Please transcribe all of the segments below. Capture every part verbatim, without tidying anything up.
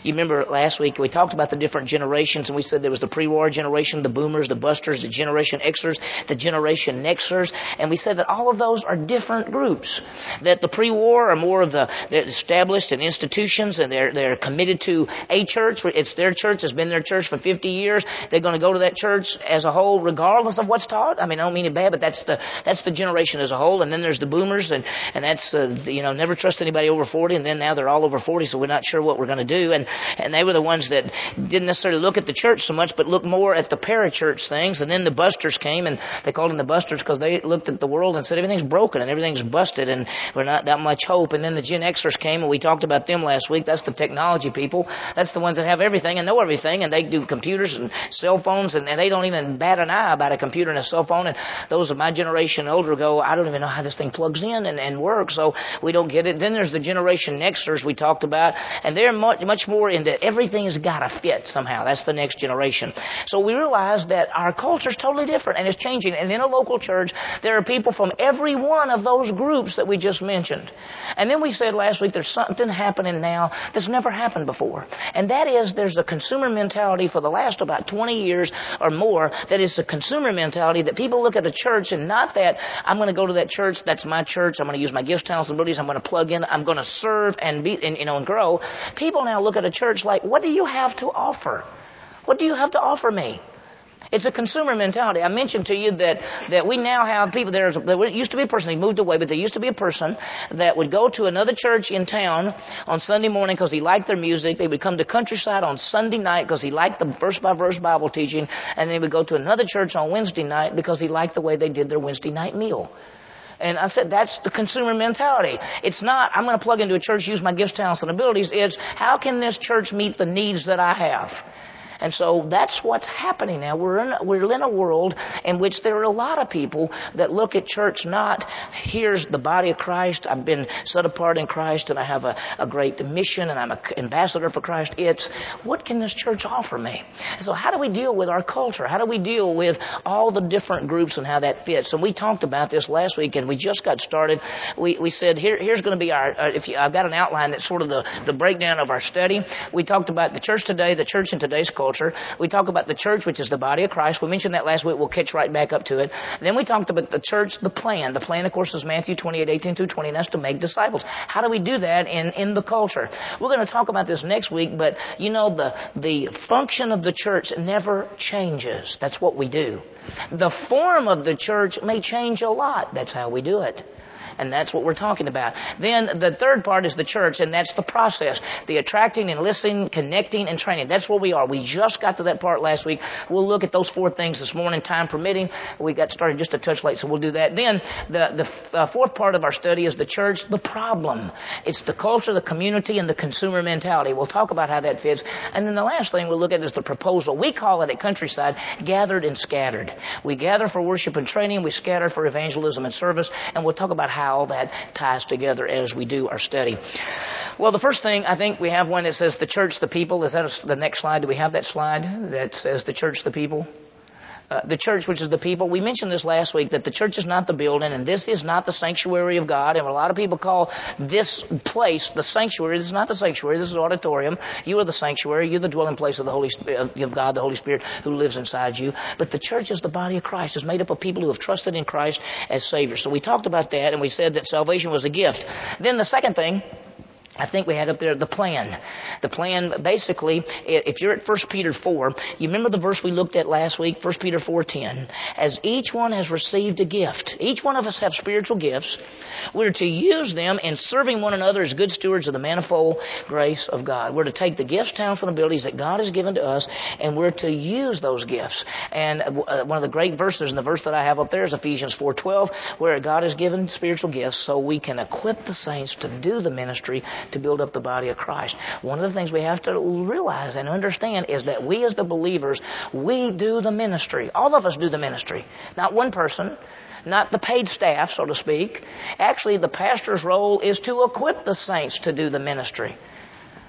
You remember last week we talked about the different generations, and we said there was the pre-war generation, the boomers, the busters, the generation Xers, the generation Nexers, and we said that all of those are different groups. That the pre-war are more of the they're established in institutions, and they're they're committed to a church. It's their church. It's been their church for fifty years. They're going to go to that church as a whole, regardless of what's taught. I mean, I don't mean it bad, but that's the that's the generation as a whole. And then there's the boomers, and and that's uh, the, you know never trust anybody over forty. And then now they're all over forty, so we're not sure what we're going to do. And and they were the ones that didn't necessarily look at the church so much, but looked more at the parachurch things. And then the busters came, and they called them the busters because they looked at the world and said everything's broken and everything's busted, and we're not that much hope. And then the Gen Xers came, and we talked about them last week. That's the technology people. That's the ones that have everything and know everything, and they do computers and cell phones, and, and they don't even bat an eye about a computer and a cell phone. And those of my generation and older go, I don't even know how this thing plugs in and, and works, so we don't get it. Then there's the generation Nexters we talked about, and they're much, much more into everything has got to fit somehow. That's the next generation. So we realized that our culture is totally different, and it's changing. And in a local church, there are people from every one of those groups that we just mentioned. And then we said last week there's something happening now that's never happened before. And that is there's a consumer mentality for the last about twenty years or more that is a consumer mentality that people look at a church and not that I'm going to go to that church, that's my church, I'm going to use my gifts, talents, and abilities, I'm going to plug in, I'm going to serve and be, and, you know, and grow. People now look at a church like, what do you have to offer? What do you have to offer me? It's a consumer mentality. I mentioned to you that, that we now have people, there's, there used to be a person, he moved away, but there used to be a person that would go to another church in town on Sunday morning because he liked their music. They would come to Countryside on Sunday night because he liked the verse-by-verse Bible teaching. And then he would go to another church on Wednesday night because he liked the way they did their Wednesday night meal. And I said, that's the consumer mentality. It's not, I'm going to plug into a church, use my gifts, talents, and abilities. It's, how can this church meet the needs that I have? And so that's what's happening now. We're in, we're in a world in which there are a lot of people that look at church not, here's the body of Christ, I've been set apart in Christ, and I have a, a great mission, and I'm an ambassador for Christ. It's, what can this church offer me? And so how do we deal with our culture? How do we deal with all the different groups and how that fits? And we talked about this last week, and we just got started. We, we said, here, here's going to be our, uh, if you, I've got an outline that's sort of the, the breakdown of our study. We talked about the church today, the church in today's culture. We talk about the church, which is the body of Christ. We mentioned that last week. We'll catch right back up to it. And then we talked about the church, the plan. The plan, of course, is Matthew twenty-eight, eighteen through twenty, and that's to make disciples. How do we do that in, in the culture? We're going to talk about this next week, but you know, the, the function of the church never changes. That's what we do. The form of the church may change a lot. That's how we do it. And that's what we're talking about. Then the third part is the church, and that's the process. The attracting and listening, connecting, and training. That's where we are. We just got to that part last week. We'll look at those four things this morning, time permitting. We got started just a touch late, so we'll do that. Then the, the uh, fourth part of our study is the church, the problem. It's the culture, the community, and the consumer mentality. We'll talk about how that fits. And then the last thing we'll look at is the proposal. We call it at Countryside, gathered and scattered. We gather for worship and training. We scatter for evangelism and service. And we'll talk about how all that ties together as we do our study. Well, the first thing, I think we have one that says the church, the people. Is that a, the next slide? Do we have that slide that says the church, the people? Uh, the church, which is the people. We mentioned this last week, that the church is not the building, and this is not the sanctuary of God. And a lot of people call this place the sanctuary. This is not the sanctuary. This is the auditorium. You are the sanctuary. You're the dwelling place of the Holy Spirit, of God, the Holy Spirit, who lives inside you. But the church is the body of Christ. It's made up of people who have trusted in Christ as Savior. So we talked about that, and we said that salvation was a gift. Then the second thing, I think we had up there the plan. The plan, basically, if you're at First Peter four, you remember the verse we looked at last week, First Peter four ten. As each one has received a gift, each one of us have spiritual gifts, we're to use them in serving one another as good stewards of the manifold grace of God. We're to take the gifts, talents, and abilities that God has given to us, and we're to use those gifts. And one of the great verses, and the verse that I have up there is Ephesians four twelve, where God has given spiritual gifts so we can equip the saints to do the ministry, to build up the body of Christ. One of the things we have to realize and understand is that we as the believers, we do the ministry. All of us do the ministry. Not one person, not the paid staff, so to speak. Actually, the pastor's role is to equip the saints to do the ministry.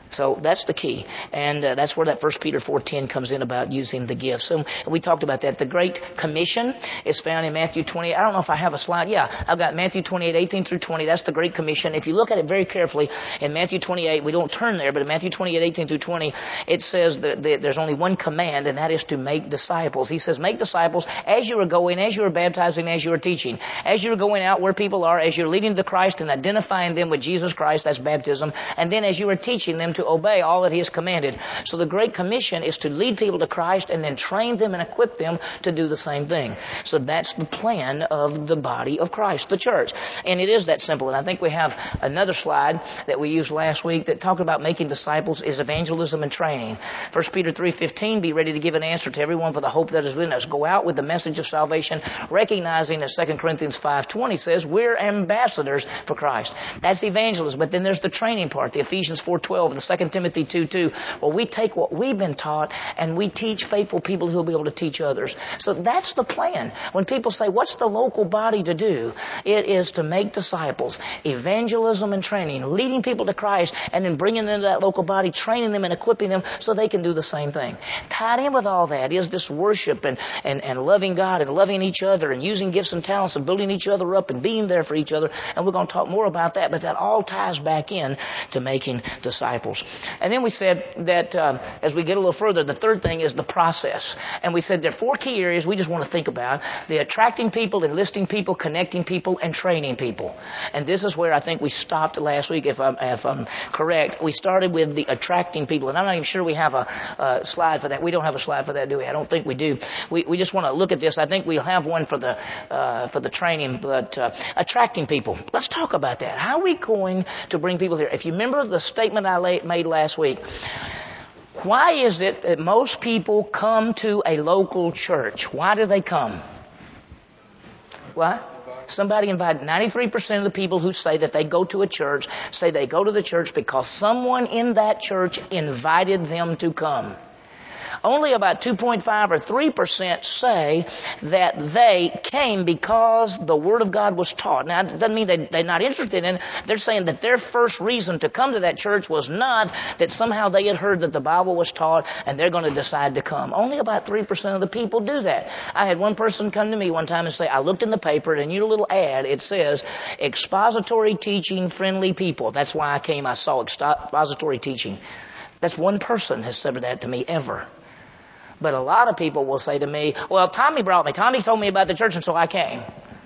So that's the key. And uh, that's where that First Peter four ten comes in about using the gifts. So we talked about that. The Great Commission is found in Matthew twenty-eight. I don't know if I have a slide. Yeah, I've got Matthew twenty-eight, eighteen through twenty. That's the Great Commission. If you look at it very carefully, in Matthew twenty-eight, we don't turn there, but in Matthew twenty-eight, eighteen through twenty, it says that there's only one command, and that is to make disciples. He says, make disciples as you are going, as you are baptizing, as you are teaching. As you are going out where people are, as you're leading to Christ and identifying them with Jesus Christ, that's baptism. And then as you are teaching them to obey all that He has commanded. So the Great Commission is to lead people to Christ and then train them and equip them to do the same thing. So that's the plan of the body of Christ, the church. And it is that simple. And I think we have another slide that we used last week that talked about making disciples is evangelism and training. First Peter three fifteen, be ready to give an answer to everyone for the hope that is within us. Go out with the message of salvation, recognizing as Second Corinthians five twenty says, we're ambassadors for Christ. That's evangelism. But then there's the training part, the Ephesians four twelve, the Second Timothy two two. Well, we take what we've been taught and we teach faithful people who will be able to teach others. So that's the plan. When people say, what's the local body to do? It is to make disciples, evangelism and training, leading people to Christ, and then bringing them into that local body, training them and equipping them so they can do the same thing. Tied in with all that is this worship and, and, and loving God and loving each other and using gifts and talents and building each other up and being there for each other. And we're going to talk more about that, but that all ties back in to making disciples. And then we said that um, as we get a little further, the third thing is the process. And we said there are four key areas we just want to think about: the attracting people, enlisting people, connecting people, and training people. And this is where I think we stopped last week, if I'm, if I'm correct. We started with the attracting people. And I'm not even sure we have a, a slide for that. We don't have a slide for that, do we? I don't think we do. We, we just want to look at this. I think we'll have one for the, uh, for the training, but uh, attracting people. Let's talk about that. How are we going to bring people here? If you remember the statement I made last week, why is it that most people come to a local church? Why do they come? What? Somebody invited. ninety-three percent of the people who say that they go to a church say they go to the church because someone in that church invited them to come. Only about two point five or three percent say that they came because the Word of God was taught. Now, it doesn't mean they, they're not interested in it. They're saying that their first reason to come to that church was not that somehow they had heard that the Bible was taught and they're going to decide to come. Only about three percent of the people do that. I had one person come to me one time and say, I looked in the paper and in your little ad, it says, expository teaching friendly people. That's why I came. I saw expository teaching. That's one person has said that to me ever. But a lot of people will say to me, well, Tommy brought me. Tommy told me about the church and so I came.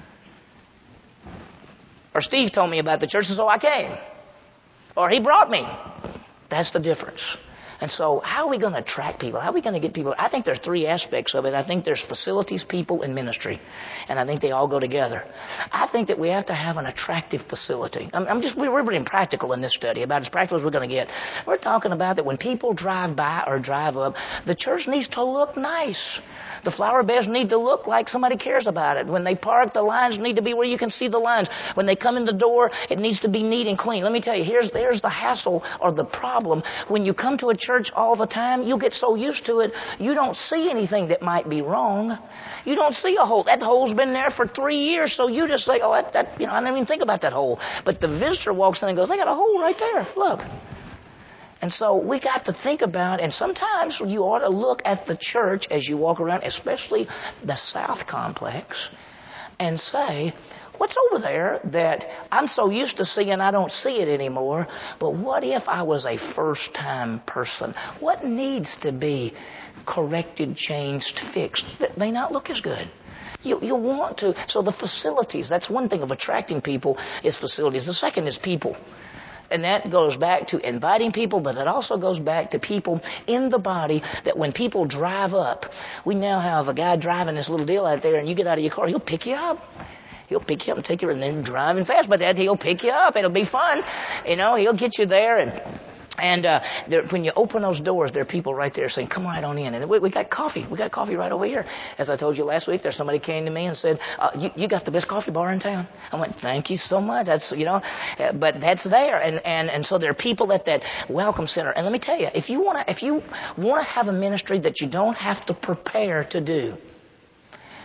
Or Steve told me about the church and so I came. Or he brought me. That's the difference. And so how are we going to attract people? How are we going to get people? I think there are three aspects of it. I think there's facilities, people, and ministry. And I think they all go together. I think that we have to have an attractive facility. I'm, I'm just, we're being practical in this study, about as practical as we're going to get. We're talking about that when people drive by or drive up, the church needs to look nice. The flower beds need to look like somebody cares about it. When they park, the lines need to be where you can see the lines. When they come in the door, it needs to be neat and clean. Let me tell you, here's, here's the hassle or the problem. When you come to a church all the time, you get so used to it, you don't see anything that might be wrong. You don't see a hole. That hole's been there for three years, so you just say, oh, that, that, you know, I didn't even think about that hole. But the visitor walks in and goes, they got a hole right there. Look. And so we got to think about, and sometimes you ought to look at the church as you walk around, especially the South Complex, and say, what's over there that I'm so used to seeing I don't see it anymore, but what if I was a first-time person? What needs to be corrected, changed, fixed that may not look as good? You, you want to, so the facilities, that's one thing of attracting people is facilities. The second is people. And that goes back to inviting people, but that also goes back to people in the body that when people drive up, we now have a guy driving this little deal out there and you get out of your car, he'll pick you up. He'll pick you up and take you, and then driving fast, but that he'll pick you up. It'll be fun. You know, he'll get you there and And uh, there, when you open those doors, there are people right there saying, come right on in. And we, we got coffee. We got coffee right over here. As I told you last week, there's somebody came to me and said, uh, you, you got the best coffee bar in town. I went, thank you so much. That's, you know, uh, but that's there. And, and, and so there are people at that welcome center. And let me tell you, if you want to, if you want to have a ministry that you don't have to prepare to do,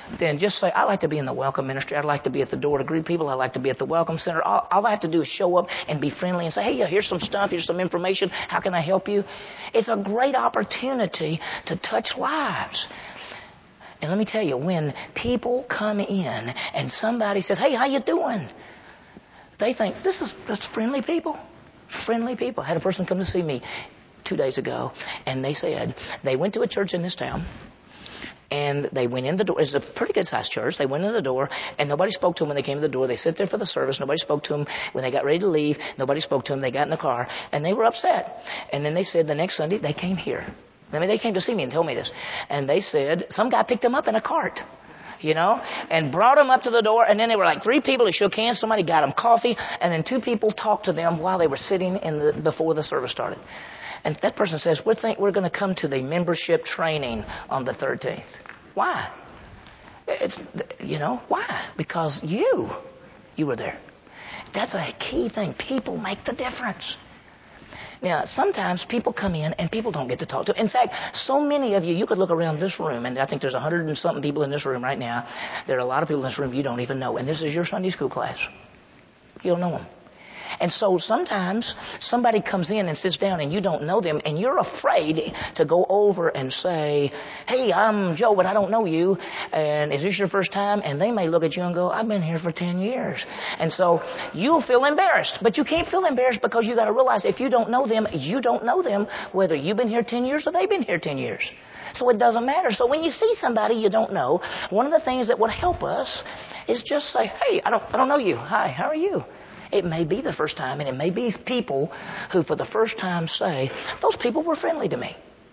then just say, I like to be in the welcome ministry. I'd like to be at the door to greet people. I'd like to be at the welcome center. All, all I have to do is show up and be friendly and say, hey, here's some stuff. Here's some information. How can I help you? It's a great opportunity to touch lives. And let me tell you, when people come in and somebody says, hey, how you doing? They think, this is that's friendly people. Friendly people. I had a person come to see me two days ago, and they said they went to a church in this town, and they went in the door. It's a pretty good-sized church. They went in the door, and nobody spoke to them when they came to the door. They sat there for the service. Nobody spoke to them. When they got ready to leave, nobody spoke to them. They got in the car, and they were upset. And then they said the next Sunday, they came here. I mean, they came to see me and told me this. And they said some guy picked them up in a cart, you know, and brought them up to the door. And then they were like three people that shook hands. Somebody got them coffee. And then two people talked to them while they were sitting in the, before the service started. And that person says, we think we're going to come to the membership training on the thirteenth. Why? It's, you know, why? Because you, you were there. That's a key thing. People make the difference. Now, sometimes people come in and people don't get to talk to. In fact, so many of you, you could look around this room, and I think there's a hundred and something people in this room right now. There are a lot of people in this room you don't even know, and this is your Sunday school class. You don't know them. And so sometimes somebody comes in and sits down and you don't know them, and you're afraid to go over and say, hey, I'm Joe, but I don't know you. And is this your first time? And they may look at you and go, I've been here for ten years. And so you'll feel embarrassed. But you can't feel embarrassed because you got to realize if you don't know them, you don't know them, whether you've been here ten years or they've been here ten years. So it doesn't matter. So when you see somebody you don't know, one of the things that would help us is just say, hey, I don't, I don't know you. Hi, how are you? It may be the first time, and it may be people who for the first time say, those people were friendly to me.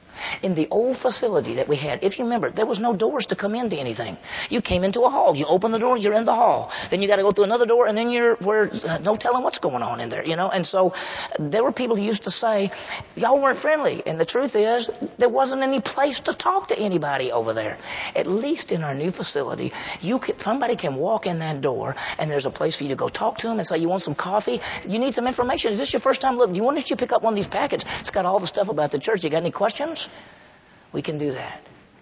In the old facility that we had, if you remember, there was no doors to come into anything. You came into a hall. You open the door, you're in the hall. Then you got to go through another door, and then you're where uh, no telling what's going on in there, you know. And so there were people who used to say, y'all weren't friendly. And the truth is, there wasn't any place to talk to anybody over there. At least in our new facility, you can, somebody can walk in that door, and there's a place for you to go talk to them and say, you want some coffee? You need some information. Is this your first time? Look, do you want to pick up one of these packets? It's got all the stuff about the church. You got any questions? We can do that.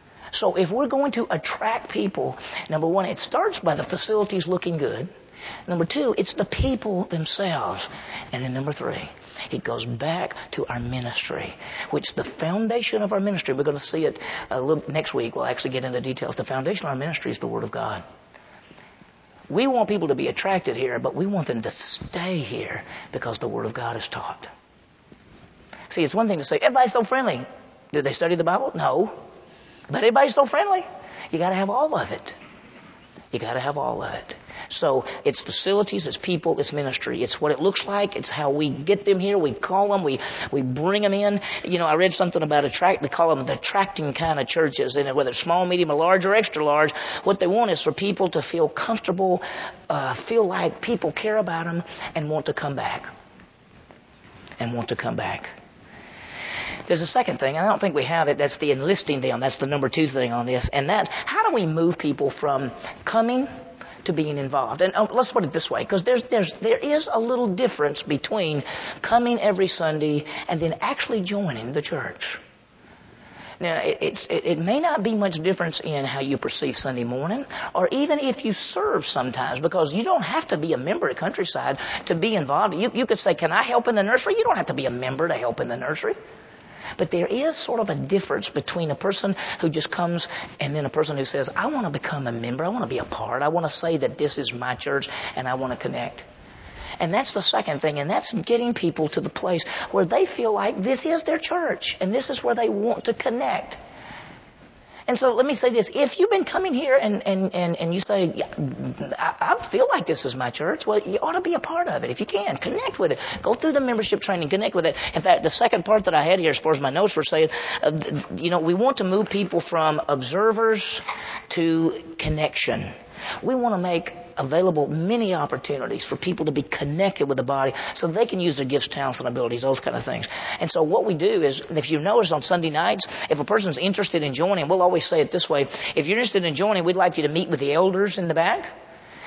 So if we're going to attract people, number one, it starts by the facilities looking good. Number two, it's the people themselves. And then number three, it goes back to our ministry, which the foundation of our ministry, we're going to see it a little, next week. We'll actually get into details. The foundation of our ministry is the Word of God. We want people to be attracted here, but we want them to stay here because the Word of God is taught. See, it's one thing to say, everybody's so friendly. Did they study the Bible? No. But everybody's so friendly. You got to have all of it. You got to have all of it. So it's facilities, it's people, it's ministry. It's what it looks like. It's how we get them here. We call them. We we bring them in. You know, I read something about attract. They call them the attracting kind of churches. And whether it's small, medium, or large, or extra large, what they want is for people to feel comfortable, uh, feel like people care about them, and want to come back. And want to come back. There's a second thing, and I don't think we have it. That's the enlisting them. That's the number two thing on this. And that's how do we move people from coming to being involved? And oh, let's put it this way, because there's, there's, there is a little difference between coming every Sunday and then actually joining the church. Now, it, it's, it, it may not be much difference in how you perceive Sunday morning, or even if you serve sometimes, because you don't have to be a member at Countryside to be involved. You, you could say, can I help in the nursery? You don't have to be a member to help in the nursery. But there is sort of a difference between a person who just comes and then a person who says, I want to become a member. I want to be a part. I want to say that this is my church and I want to connect. And that's the second thing. And that's getting people to the place where they feel like this is their church and this is where they want to connect. And so let me say this. If you've been coming here and, and, and, and you say, yeah, I, I feel like this is my church, well, you ought to be a part of it. If you can, connect with it. Go through the membership training, connect with it. In fact, the second part that I had here as far as my notes were saying, uh, you know, we want to move people from observers to connection. We want to make available many opportunities for people to be connected with the body so they can use their gifts, talents, and abilities, those kind of things. And so what we do is, if you notice on Sunday nights, if a person's interested in joining, we'll always say it this way, if you're interested in joining, we'd like you to meet with the elders in the back.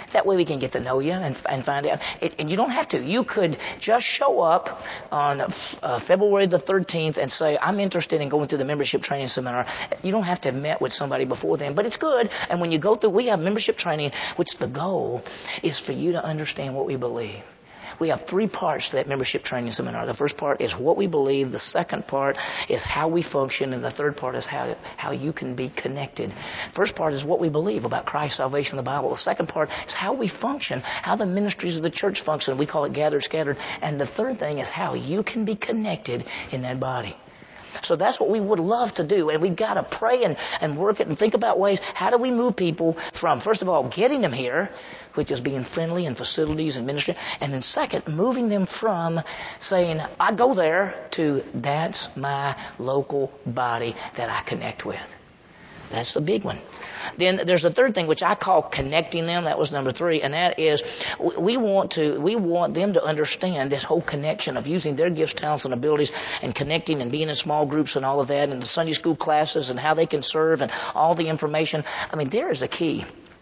That way we can get to know you and, and find out. It, and you don't have to. You could just show up on uh, February the thirteenth and say, I'm interested in going through the membership training seminar. You don't have to have met with somebody before then, but it's good. And when you go through, we have membership training, which the goal is for you to understand what we believe. We have three parts to that membership training seminar. The first part is what we believe. The second part is how we function. And the third part is how, how you can be connected. First part is what we believe about Christ's salvation in the Bible. The second part is how we function, how the ministries of the church function. We call it gathered, scattered. And the third thing is how you can be connected in that body. So that's what we would love to do. And we've got to pray and, and work it and think about ways. How do we move people from, first of all, getting them here, which is being friendly in facilities and ministry. And then second, moving them from saying, I go there, to that's my local body that I connect with. That's the big one. Then there's a third thing, which I call connecting them. That was number three. And that is we want to, we want them to understand this whole connection of using their gifts, talents, and abilities and connecting and being in small groups and all of that and the Sunday school classes and how they can serve and all the information. I mean, there is a key.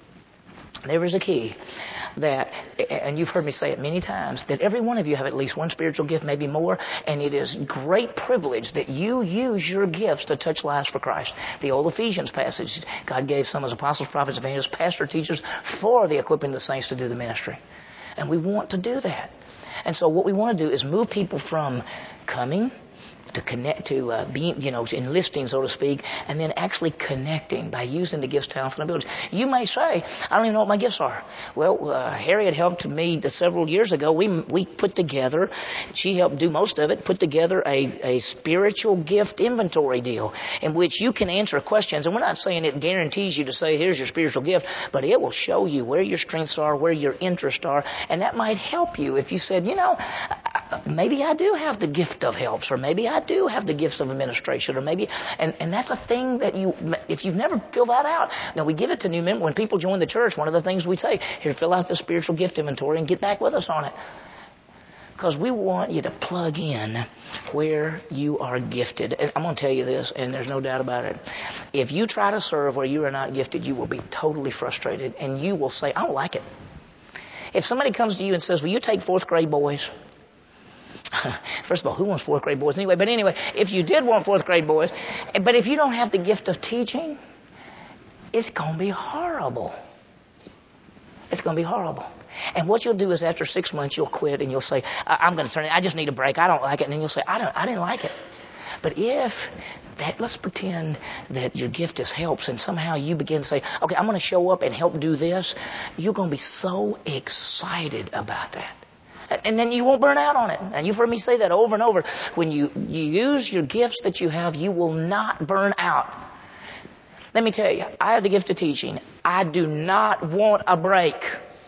There is a key that, and you've heard me say it many times, that every one of you have at least one spiritual gift, maybe more, and it is great privilege that you use your gifts to touch lives for Christ. The old Ephesians passage, God gave some as apostles, prophets, evangelists, pastors, teachers for the equipping of the saints to do the ministry. And we want to do that. And so what we want to do is move people from coming to connect to uh, being, you know, enlisting, so to speak, and then actually connecting by using the gifts, talents, and abilities. You may say, I don't even know what my gifts are. Well, uh, Harriet helped me several years ago. We we put together, she helped do most of it, put together a, a spiritual gift inventory deal in which you can answer questions. And we're not saying it guarantees you to say, here's your spiritual gift, but it will show you where your strengths are, where your interests are, and that might help you if you said, you know, maybe I do have the gift of helps, or maybe I do have the gifts of administration, or maybe, and, and that's a thing that you, if you've never filled that out, now we give it to new members. When people join the church, one of the things we say, here, fill out the spiritual gift inventory and get back with us on it. Because we want you to plug in where you are gifted. And I'm going to tell you this, and there's no doubt about it. If you try to serve where you are not gifted, you will be totally frustrated, and you will say, I don't like it. If somebody comes to you and says, will you take fourth grade boys? First of all, who wants fourth grade boys anyway? But anyway, if you did want fourth grade boys, but if you don't have the gift of teaching, it's going to be horrible. It's going to be horrible. And what you'll do is after six months, you'll quit and you'll say, I'm going to turn it. I just need a break. I don't like it. And then you'll say, I don't, I didn't like it. But if that, let's pretend that your gift is helps and somehow you begin to say, okay, I'm going to show up and help do this. You're going to be so excited about that. And then you won't burn out on it. And you've heard me say that over and over. When you, you use your gifts that you have, you will not burn out. Let me tell you, I have the gift of teaching. I do not want a break.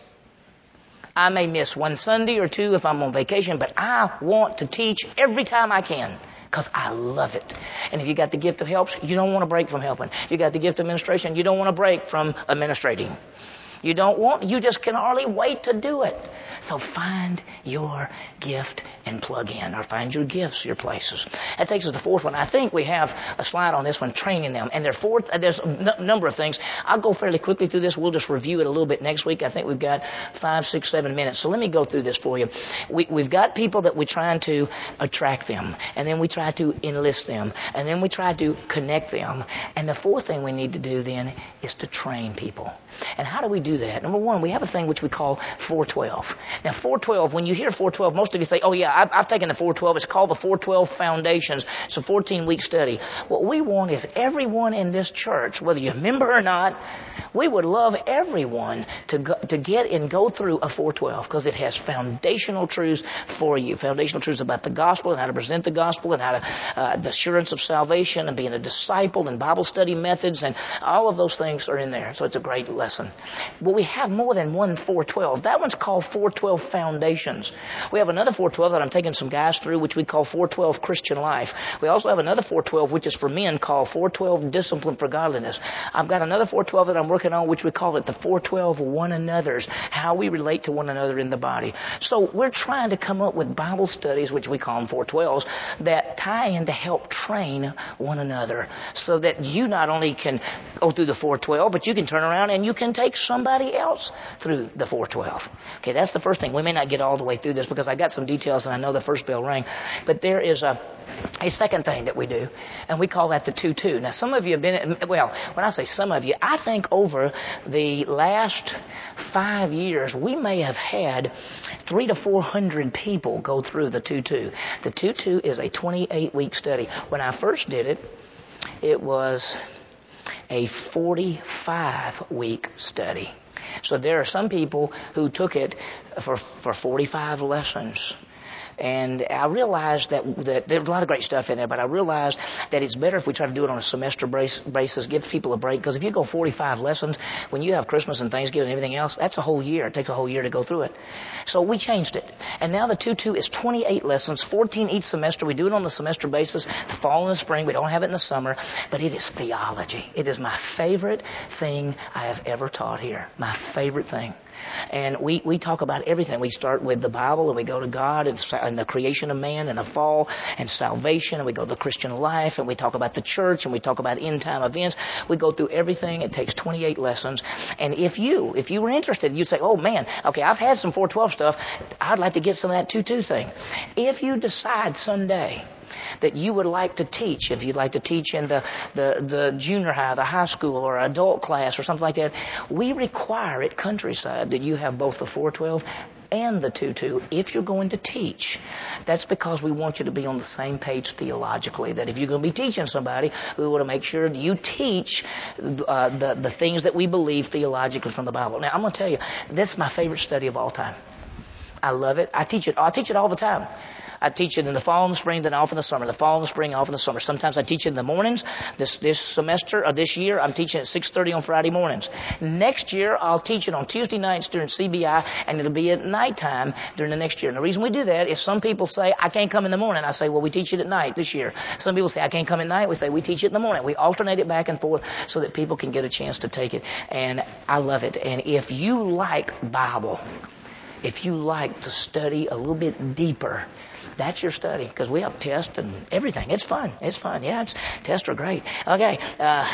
I may miss one Sunday or two if I'm on vacation, but I want to teach every time I can because I love it. And if you got the gift of helps, you don't want to break from helping. You got the gift of administration, you don't want to break from administrating. You don't want, you just can hardly wait to do it. So find your gift and plug in, or find your gifts, your places. That takes us to the fourth one. I think we have a slide on this one, training them. And there fourth, there's a n- number of things. I'll go fairly quickly through this. We'll just review it a little bit next week. I think we've got five, six, seven minutes. So let me go through this for you. We, we've got people that we're trying to attract them. And then we try to enlist them. And then we try to connect them. And the fourth thing we need to do then is to train people. And how do we do that? Number one, we have a thing which we call four twelve. Now, four twelve, when you hear four twelve, most of you say, oh yeah, I've, I've taken the four twelve. It's called the four twelve Foundations. It's a fourteen-week study. What we want is everyone in this church, whether you're a member or not, we would love everyone to go, to get and go through a four twelve because it has foundational truths for you. Foundational truths about the gospel and how to present the gospel and how to, uh, the assurance of salvation and being a disciple and Bible study methods, and all of those things are in there. So it's a great lesson. But we have more than one four twelve. That one's called four twelve Foundations. We have another four twelve that I'm taking some guys through, which we call four twelve Christian Life. We also have another four twelve, which is for men, called four twelve Discipline for Godliness. I've got another four twelve that I'm working on, which we call it the four twelve One Another's, how we relate to one another in the body. So we're trying to come up with Bible studies, which we call them four twelves, that tie in to help train one another so that you not only can go through the four twelve, but you can turn around and you can take somebody somebody else through the four twelve. Okay, that's the first thing. We may not get all the way through this because I got some details and I know the first bell rang. But there is a, a second thing that we do, and we call that the two two. Now, some of you have been, well, when I say some of you, I think over the last five years, we may have had three to four hundred people go through the two two. The two two is a twenty-eight week study. When I first did it, it was a forty-five week study. So there are some people who took it for for forty-five lessons. And I realized that, that there's a lot of great stuff in there, but I realized that it's better if we try to do it on a semester basis, give people a break. Because if you go forty-five lessons, when you have Christmas and Thanksgiving and everything else, that's a whole year. It takes a whole year to go through it. So we changed it. And now the two two is twenty-eight lessons, fourteen each semester. We do it on the semester basis, the fall and the spring. We don't have it in the summer. But it is theology. It is my favorite thing I have ever taught here. My favorite thing. And we, we talk about everything. We start with the Bible and we go to God and, and the creation of man and the fall and salvation, and we go to the Christian life, and we talk about the church, and we talk about end time events. We go through everything. It takes twenty-eight lessons. And if you, if you were interested, you'd say, oh man, okay, I've had some four twelve stuff. I'd like to get some of that two two thing. If you decide someday that you would like to teach, if you'd like to teach in the, the, the junior high, the high school, or adult class or something like that, we require at Countryside that you have both the four twelve and the two two if you're going to teach. That's because we want you to be on the same page theologically, that if you're going to be teaching somebody, we want to make sure that you teach uh, the, the things that we believe theologically from the Bible. Now, I'm going to tell you, this is my favorite study of all time. I love it. I teach it. I teach it all the time. I teach it in the fall and the spring, then off in the summer. The fall and the spring, off in the summer. Sometimes I teach it in the mornings. This this semester or this year, I'm teaching at six thirty on Friday mornings. Next year, I'll teach it on Tuesday nights during C B I, and it'll be at nighttime during the next year. And the reason we do that is some people say, I can't come in the morning. I say, well, we teach it at night this year. Some people say, I can't come at night. We say, we teach it in the morning. We alternate it back and forth so that people can get a chance to take it. And I love it. And if you like Bible, if you like to study a little bit deeper, that's your study, because we have tests and everything. It's fun. It's fun. Yeah, it's, tests are great. Okay. Uh,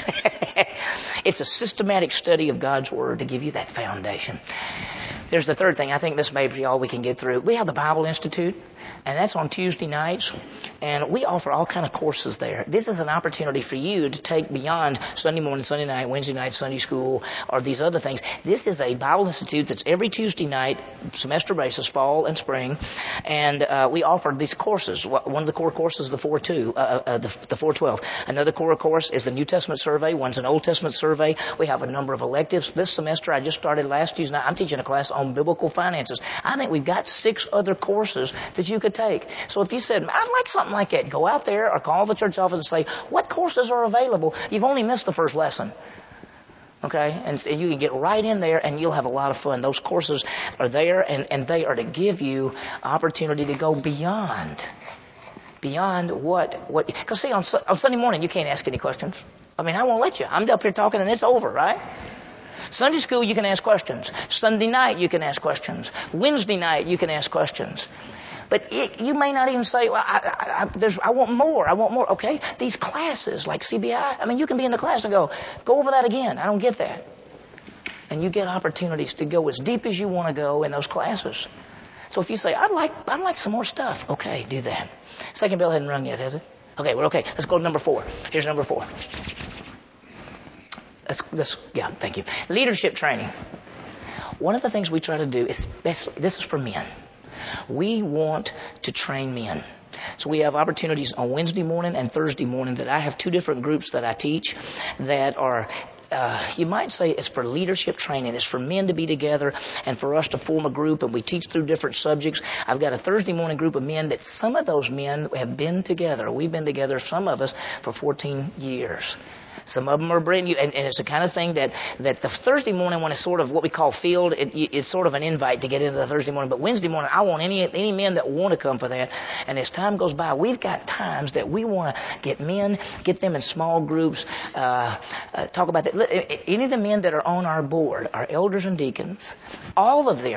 it's a systematic study of God's Word to give you that foundation. There's the third thing. I think this may be all we can get through. We have the Bible Institute, and that's on Tuesday nights, and we offer all kind of courses there. This is an opportunity for you to take beyond Sunday morning, Sunday night, Wednesday night, Sunday school, or these other things. This is a Bible Institute that's every Tuesday night, semester basis, fall and spring, and uh, we offer these courses. One of the core courses is the four two, uh, uh, the, the four twelve. Another core course is the New Testament survey. One's an Old Testament survey. We have a number of electives. This semester, I just started last Tuesday night. I'm teaching a class on biblical finances. I think we've got six other courses that you could take. So if you said, I'd like something like that, go out there or call the church office and say, what courses are available? You've only missed the first lesson. Okay? And, and you can get right in there and you'll have a lot of fun. Those courses are there, and, and they are to give you opportunity to go beyond. Beyond what, what, because see, on, on Sunday morning, you can't ask any questions. I mean, I won't let you. I'm up here talking and it's over, right? Sunday school, you can ask questions. Sunday night, you can ask questions. Wednesday night, you can ask questions. But it, you may not even say, well, I, I, I, there's, I want more, I want more. Okay, these classes like C B I, I mean, you can be in the class and go, go over that again. I don't get that. And you get opportunities to go as deep as you want to go in those classes. So if you say, I'd like, I'd like some more stuff. Okay, do that. Second bell hadn't rung yet, has it? Okay, we're okay. Let's go to number four. Here's number four. Let's, let's, yeah, thank you. Leadership training. One of the things we try to do is, this is for men. We want to train men. So we have opportunities on Wednesday morning and Thursday morning that I have two different groups that I teach that are, uh, you might say it's for leadership training. It's for men to be together and for us to form a group, and we teach through different subjects. I've got a Thursday morning group of men that some of those men have been together. We've been together, some of us, for fourteen years. Some of them are brand new, and, and it's the kind of thing that, that the Thursday morning one is sort of what we call field. It, it's sort of an invite to get into the Thursday morning. But Wednesday morning, I want any any men that want to come for that. And as time goes by, we've got times that we want to get men, get them in small groups, uh, uh, talk about that. Any of the men that are on our board, our elders and deacons, all of them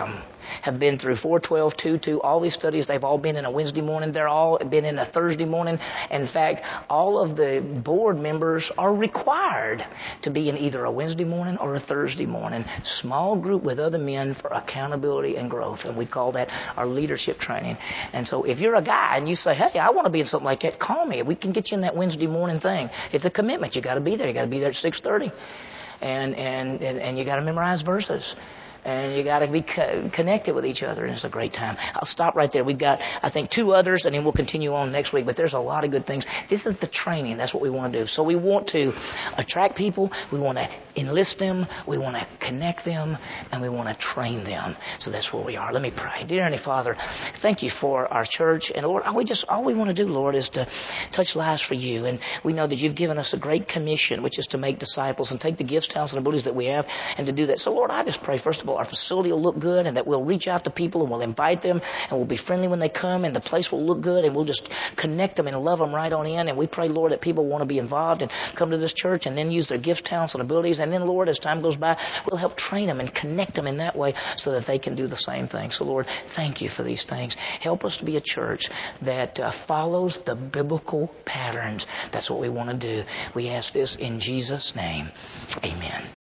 have been through four twelve, two two, all these studies. They've all been in a Wednesday morning. They're all been in a Thursday morning. In fact, all of the board members are required to be in either a Wednesday morning or a Thursday morning. Small group with other men for accountability and growth. And we call that our leadership training. And so if you're a guy and you say, hey, I want to be in something like that, call me. We can get you in that Wednesday morning thing. It's a commitment. You got to be there. You got to be there at six thirty. And, and, and, and you got to memorize verses. And you got to be co- connected with each other, and it's a great time. I'll stop right there. We've got, I think, two others, and then we'll continue on next week. But there's a lot of good things. This is the training. That's what we want to do. So we want to attract people. We want to enlist them. We want to connect them, and we want to train them. So that's where we are. Let me pray. Dear Heavenly Father, thank you for our church. And Lord, we just all we want to do, Lord, is to touch lives for you. And we know that you've given us a great commission, which is to make disciples and take the gifts, talents, and abilities that we have, and to do that. So Lord, I just pray first of all, our facility will look good and that we'll reach out to people and we'll invite them and we'll be friendly when they come and the place will look good and we'll just connect them and love them right on in. And we pray, Lord, that people want to be involved and come to this church and then use their gifts, talents, and abilities. And then, Lord, as time goes by, we'll help train them and connect them in that way so that they can do the same thing. So, Lord, thank you for these things. Help us to be a church that uh, follows the biblical patterns. That's what we want to do. We ask this in Jesus' name. Amen.